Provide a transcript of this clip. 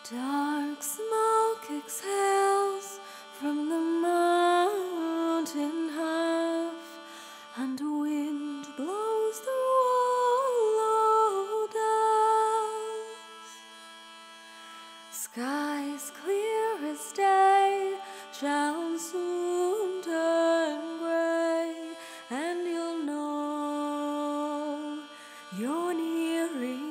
Dark smoke exhales from the mountain half, and wind blows through hollow dells. Skies clear as day shall soon turn grey, and you'll know you're nearing